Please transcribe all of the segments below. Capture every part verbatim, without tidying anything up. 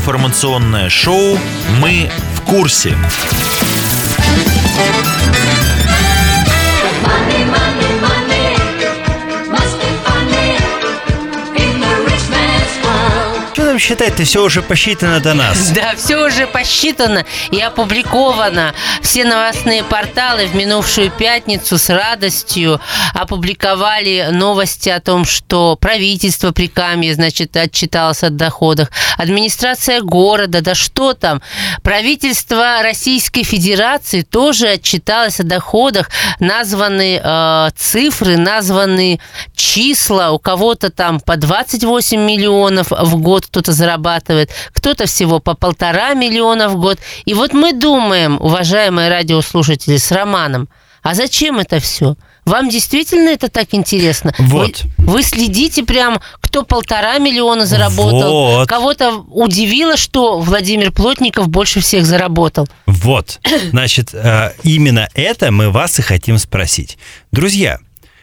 информационное шоу «Мы в курсе». Считать-то все уже посчитано до нас. Да, все уже посчитано и опубликовано. Все новостные порталы в минувшую пятницу с радостью опубликовали новости о том, что правительство Прикамья, значит, отчиталось о доходах, администрация города, да что там, правительство Российской Федерации тоже отчиталось о доходах, названы э, цифры, названы числа, у кого-то там по двадцать восемь миллионов в год, кто-то зарабатывает, кто-то всего по полтора миллиона в год. И вот мы думаем, уважаемые радиослушатели, с Романом, а зачем это все? Вам действительно это так интересно? Вот. Вы, вы следите прям, кто полтора миллиона заработал. Вот. Кого-то удивило, что Владимир Плотников больше всех заработал. Вот. Значит, именно это мы вас и хотим спросить. Друзья,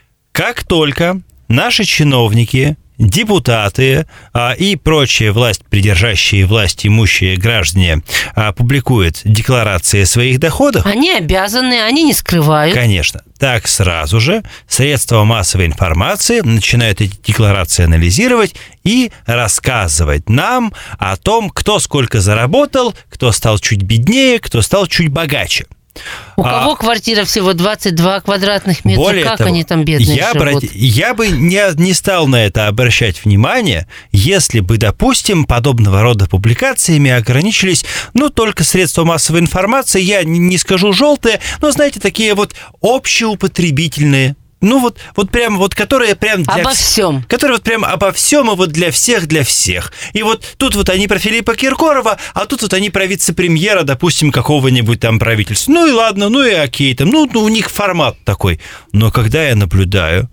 как только наши чиновники, депутаты а, и прочие власть придержащие, власть имущие граждане а, публикуют декларации о своих доходах, они обязаны, они не скрывают. Конечно. Так сразу же средства массовой информации начинают эти декларации анализировать и рассказывать нам о том, кто сколько заработал, кто стал чуть беднее, кто стал чуть богаче. У а, кого квартира всего двадцать два квадратных метра, более как того, они там бедные я живут? Брать, я бы не, не стал на это обращать внимание, если бы, допустим, подобного рода публикациями ограничились, ну, только средства массовой информации, я не, не скажу желтые, но, знаете, такие вот общеупотребительные. Ну вот, вот прям, вот которые прям для обо вс... всем. Которые вот прям обо всем, и вот для всех, для всех. И вот тут вот они про Филиппа Киркорова, а тут вот они про вице-премьера, допустим, какого-нибудь там правительства. Ну и ладно, ну и окей, там, ну, ну у них формат такой. Но когда я наблюдаю,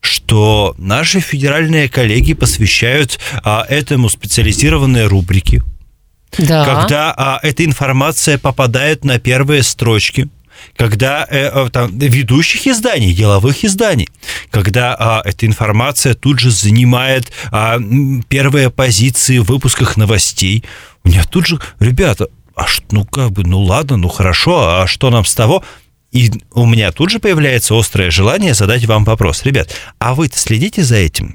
что наши федеральные коллеги посвящают а, этому специализированные рубрики, да. когда а, эта информация попадает на первые строчки, когда э, там, ведущих изданий, деловых изданий, когда а, эта информация тут же занимает а, первые позиции в выпусках новостей, у меня тут же, ребята, а что, ну как бы, ну ладно, ну хорошо, а что нам с того? И у меня тут же появляется острое желание задать вам вопрос. Ребят, а вы-то следите за этим?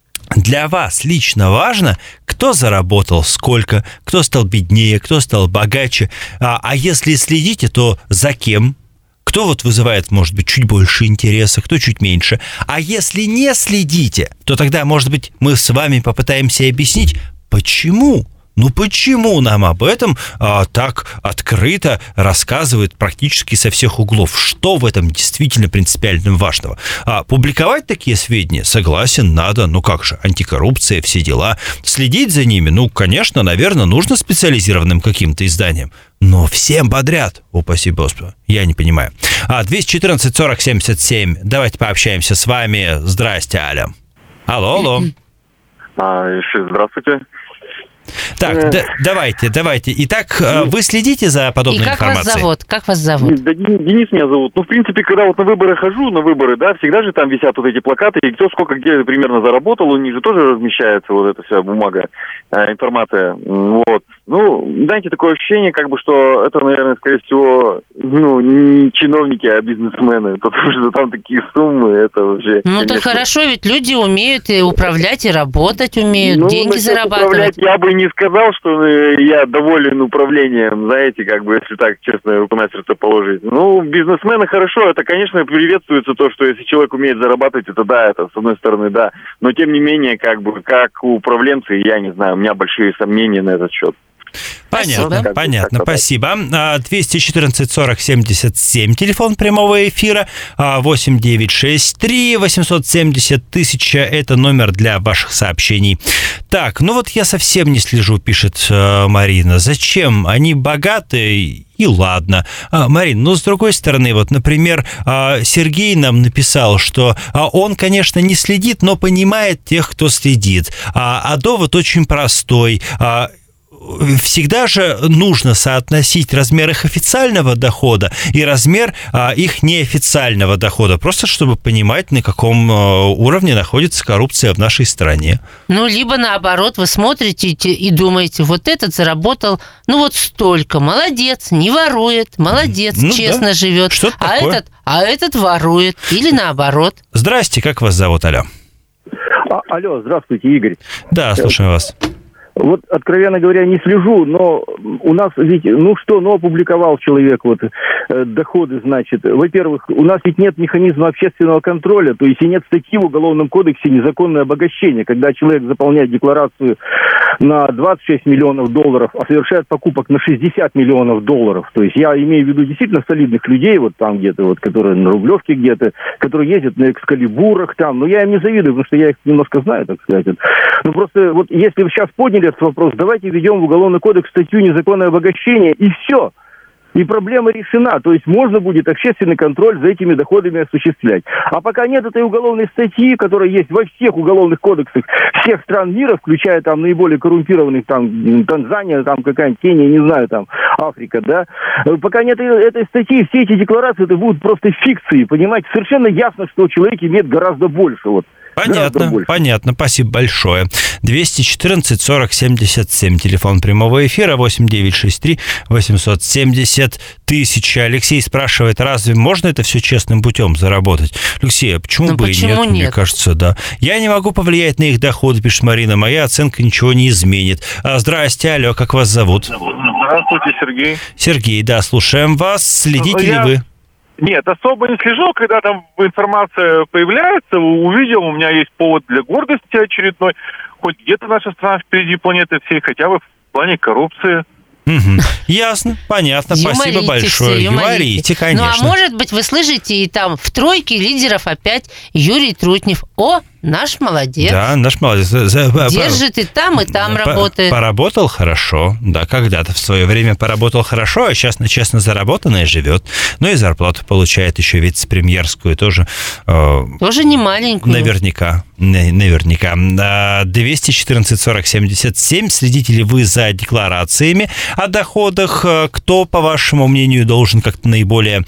Для вас лично важно, кто заработал сколько, кто стал беднее, кто стал богаче. А, а если следите, то за кем? Кто вот вызывает, может быть, чуть больше интереса, кто чуть меньше. А если не следите, то тогда, может быть, мы с вами попытаемся объяснить, почему? Ну почему нам об этом а, так открыто рассказывают практически со всех углов? Что в этом действительно принципиально важного? А, публиковать такие сведения, согласен, надо. Ну как же, антикоррупция, все дела. Следить за ними, ну, конечно, наверное, нужно специализированным каким-то изданием. Но всем подряд, упаси Господи, я не понимаю. А, двести четырнадцать сорок семьдесят семь, давайте пообщаемся с вами. Здрасте, Аля. Алло, алло. А, еще здравствуйте. Так, да, давайте, давайте. Итак, вы следите за подобной информацией? И как информацией? вас зовут? Как вас зовут? Да, Денис меня зовут. Ну, в принципе, когда вот на выборы хожу, на выборы, да, всегда же там висят вот эти плакаты, и кто сколько где примерно заработал, у них же тоже размещается вот эта вся бумага, э, информация. Вот. Ну, знаете, такое ощущение, как бы, что это, наверное, скорее всего, ну, не чиновники, а бизнесмены, потому что там такие суммы, это вообще... Ну, это хорошо, ведь люди умеют и управлять, и работать умеют, ну, деньги зарабатывать. Я бы не сказал, что я доволен управлением, знаете, как бы, если так честно руку на сердце положить. Ну, бизнесмены хорошо, это, конечно, приветствуется то, что если человек умеет зарабатывать, это да, это с одной стороны, да. Но, тем не менее, как бы, как управленцы, я не знаю, у меня большие сомнения на этот счет. Понятно, спасибо. понятно, спасибо. двести четырнадцать сорок семьдесят семь, телефон прямого эфира, восемь девятьсот шестьдесят три восемьсот семьдесят тысяча, это номер для ваших сообщений. Так, ну вот я совсем не слежу, пишет Марина. Зачем? Они богатые, и ладно. Марин, ну, с другой стороны, вот, например, Сергей нам написал, что он, конечно, не следит, но понимает тех, кто следит. А довод очень простой. всегда же нужно соотносить размер их официального дохода и размер а, их неофициального дохода, просто чтобы понимать, на каком а, уровне находится коррупция в нашей стране. Ну, либо наоборот, вы смотрите и думаете, вот этот заработал, ну, вот столько, молодец, не ворует, молодец, ну, честно да. живет, Что-то а такое. этот, а этот ворует, или наоборот. Здрасте, как вас зовут, алло? А, алло, здравствуйте, Игорь. Да, слушаем вас. Вот, откровенно говоря, не слежу, но у нас ведь, ну что, ну опубликовал человек вот э, доходы, значит. Во-первых, у нас ведь нет механизма общественного контроля, то есть и нет статьи в Уголовном кодексе «Незаконное обогащение», когда человек заполняет декларацию на двадцать шесть миллионов долларов, а совершает покупок на шестьдесят миллионов долларов. То есть я имею в виду действительно солидных людей, вот там где-то, вот, которые на Рублевке где-то, которые ездят на экскалибурах там, но я им не завидую, потому что я их немножко знаю, так сказать. Ну просто вот если вы сейчас подняли этот вопрос, давайте введем в Уголовный кодекс статью «Незаконное обогащение», и все. И проблема решена. То есть можно будет общественный контроль за этими доходами осуществлять. А пока нет этой уголовной статьи, которая есть во всех уголовных кодексах всех стран мира, включая там наиболее коррумпированных, там, Танзания, там какая-нибудь Кения, не знаю, там, Африка, да. Пока нет этой статьи, все эти декларации, это будут просто фикции, понимаете? Совершенно ясно, что человек имеет гораздо больше, вот. Понятно, понятно, спасибо большое. двести четырнадцать сорок семьдесят семь, телефон прямого эфира, восемь девятьсот шестьдесят три восемьсот семьдесят тысяч. Алексей спрашивает, разве можно это все честным путем заработать? Алексей, а почему ну, бы почему и нет, нет? Мне кажется, да. Я не могу повлиять на их доходы, пишет Марина, моя оценка ничего не изменит. А, здрасте, алло, как вас зовут? Здравствуйте, Сергей. Сергей, да, слушаем вас. Следите Я... ли вы? Нет, особо не слежу, когда там информация появляется, увидел, у меня есть повод для гордости очередной. Хоть где-то наша страна впереди планеты всей, хотя бы в плане коррупции. Угу. Ясно, понятно, спасибо большое. Юморите, конечно. Ну, а может быть, вы слышите, и там в тройке лидеров опять Юрий Трутнев. О, наш молодец. Да, наш молодец. Держит и там, и там По- работает. Поработал хорошо, да, когда-то в свое время поработал хорошо, а сейчас на честно заработанное живет. Ну и зарплату получает еще вице-премьерскую тоже. Э, тоже не маленькую. Наверняка, наверняка. двести четырнадцать сорок семьдесят семь. Следите ли вы за декларациями о доходах? Кто, по вашему мнению, должен как-то наиболее,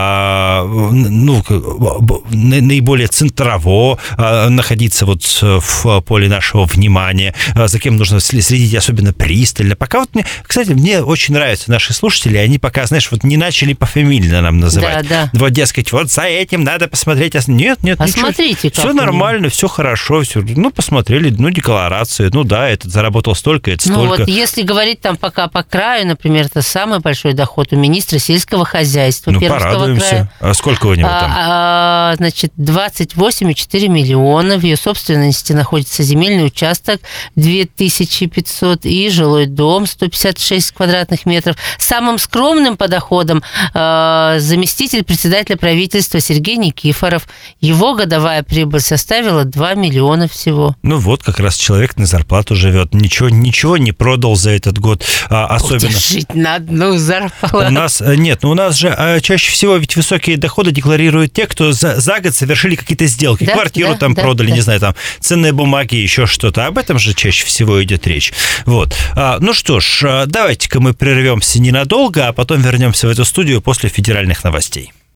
ну, наиболее центрово находиться вот в поле нашего внимания, за кем нужно следить особенно пристально. Пока вот мне, кстати, мне очень нравятся наши слушатели, они пока, знаешь, вот не начали пофамильно нам называть. Да, да. Вот, дескать, вот за этим надо посмотреть. Нет, нет, посмотрите, ничего. Все нормально, все хорошо, все. Ну, посмотрели, ну, декларацию, ну да, этот заработал столько, это столько. Ну вот, если говорить там пока по краю, например, это самый большой доход у министра сельского хозяйства ну, Пермского порадуемся. края. А сколько у него там? А, а, значит, двадцать восемь и четыре миллиона. В ее собственности находится земельный участок две тысячи пятьсот и жилой дом сто пятьдесят шесть квадратных метров. Самым скромным по доходам а, заместитель председателя правительства Сергей Никифоров. Его годовая прибыль составила два миллиона всего. Ну вот, как раз человек на зарплату живет. Ничего, ничего не продал за этот год. А, особенно... Жить на одну зарплату. У нас, нет, ну у нас же а, чаще всего ведь высокие доходы декларируют те, кто за, за год совершили какие-то сделки. Да, Квартиру да, там да, продали, да. не знаю, там ценные бумаги, еще что-то. Об этом же чаще всего идет речь. Вот. А, ну что ж, давайте-ка мы прервемся ненадолго, а потом вернемся в эту студию после федеральных новостей.